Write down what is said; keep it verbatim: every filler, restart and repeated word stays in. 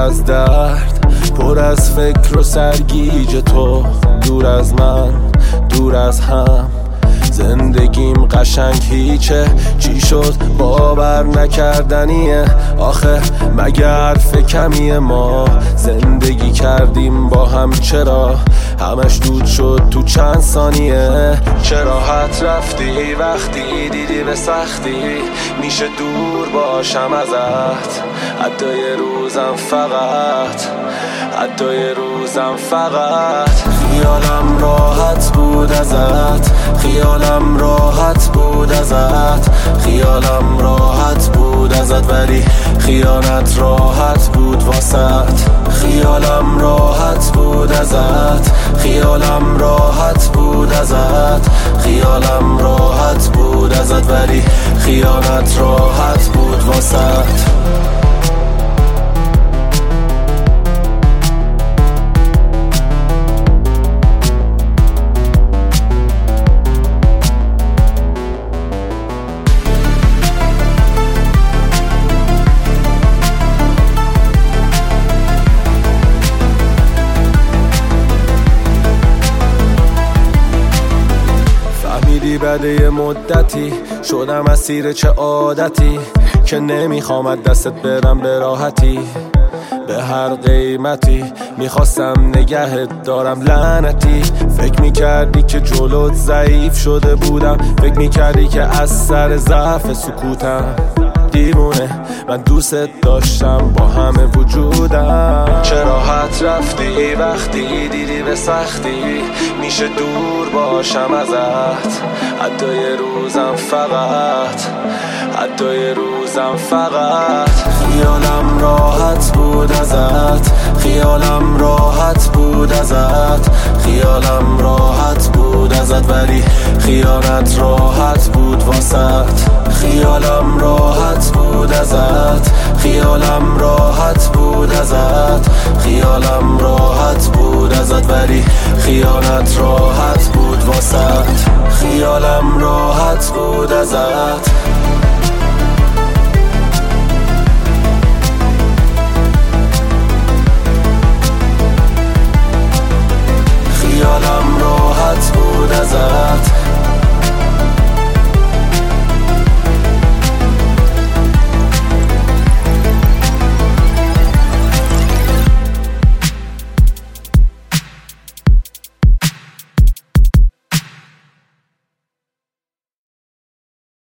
از درد، پر از فکر و سرگیج تو، دور از من، دور از هم. زندگیم قشنگ هیچه، چی شد باور نکردنیه. آخه مگه حرف کمیه؟ ما زندگی کردیم با هم، چرا همش دود شد تو چند ثانیه؟ چرا راحت رفتی وقتی دیدی به سختی میشه دور باشم ازت؟ حتی یه روزم فقط، حتی یه روزم فقط. خیالم راحت بود ازت، خیالم راحت بود ازت، خیالم راحت بود ازت، ولی خیانت راحت بود واسط. خیالم راحت بود ازت، خیالم راحت بود ازت، خیالم راحت بود ازت، ولی خیانت راحت بود واسط. بعد یه مدتی شدم اسیر چه عادتی که نمیخوام دستت برم به راحتی. به هر قیمتی میخواستم نگهت دارم لعنتی. فکر میکردی که جلوت ضعیف شده بودم، فکر میکردی که از سر ضعف سکوتم. دیوونه من دوست داشتم با همه وجودم. چه راحت رفتی وقتی دیدی به سختی میشه دور باشم ازت. حتی یه روزم فقط، حتی یه روزم فقط. خیالم راحت بود ازت، خیالم راحت بود ازت، خیالم راحت بود ازت، ولی خیانت راحت بود واسط. خیالم راحت بود ازت، خیالم راحت بود ازت، خیالم راحت بود ازت، ولی خیانت راحت بود واسط. خیالم راحت بود ازت،